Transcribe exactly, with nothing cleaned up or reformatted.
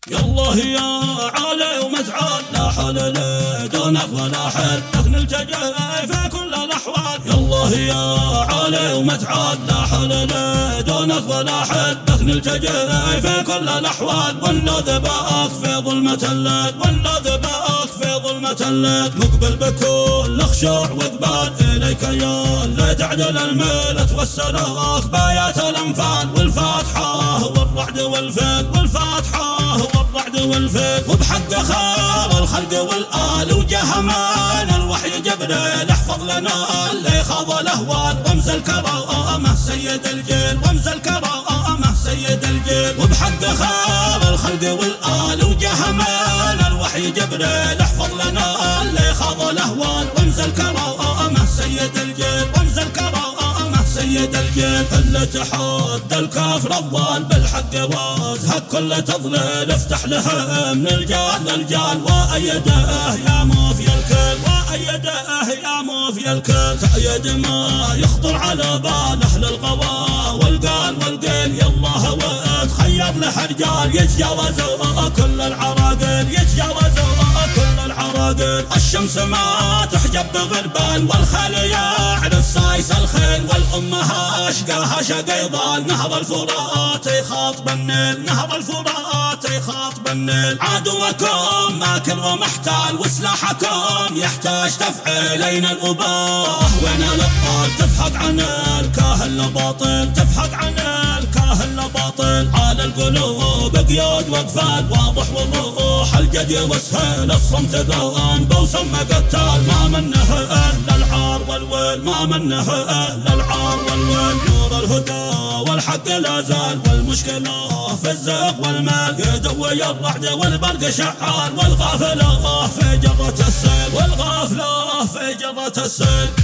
يالله يا عالي ومتعال، لا حل لي دونك ولا حل، لك نلتجئ في كل الأحوال. يالله يا عالي ومتعال، لا حل لي دونك ولا حل، لك نلتجئ في كل الأحوال. ونلذ بك في ظلمة الليل، ونلذ بك في ظلمة الليل، مقبل بكل خشوع وإقبال إليك يا اللي تعدل الميل. توسلك بآيات الأنفال والفاتحة والرعد والفيل، والفاتحة والرعد والفيل. وبحق خير الخلق والآل وجه مان الوحي جبريل، احفظ لنا اللي خاض الأهوال. رمز الكرامة سيد الجيل، رمز الكرامة سيد الجيل. وبحق خير الخلق والآل وجه مان الوحي جبريل، احفظ لنا اللي خاض الأهوال. رمز الكرامة سيد الجيل، رمز الكرامة سيد الجيل. اللي تحد الكافر الضال بالحق وازهق كل تضليل، افتح له من الجال للجال. وأيده يا موفي الكل، وأيده يا موفي الكل. تأيد ما يخطر على بال أهل القوى والقال والقيل. يالله وتخير له رجال يتجاوزوا كل العراقيل، يتجاوزوا كل العراقيل. الشمس ما تحجب بغربال، والخيل يعرف سايس الخيل. والأمها أشقاها شقيضان، نهر الفرات يخاطب النيل، نهر الفرات يخاطب النيل. عدوكم ماكر ومحتال، وسلاحكم يحتاج تفعيلين الأباه. وين الأبطال تفحق عن الكاهل لباطل، تفحق عن الكاهل لباطل. على القلوب قيود وقفال، واضح وضوح الجدي وسهيل. الصمت ذوان بوسم قتال، ما منه إلا العار والويل، ما منه إلا العار والويل. نور الهدى والحق لا زال، والمشكلة في الزيغ والمال. يدوي الرعد والبرق شعال، والغافلة في جرة السيل، والغافلة في جرة السيل.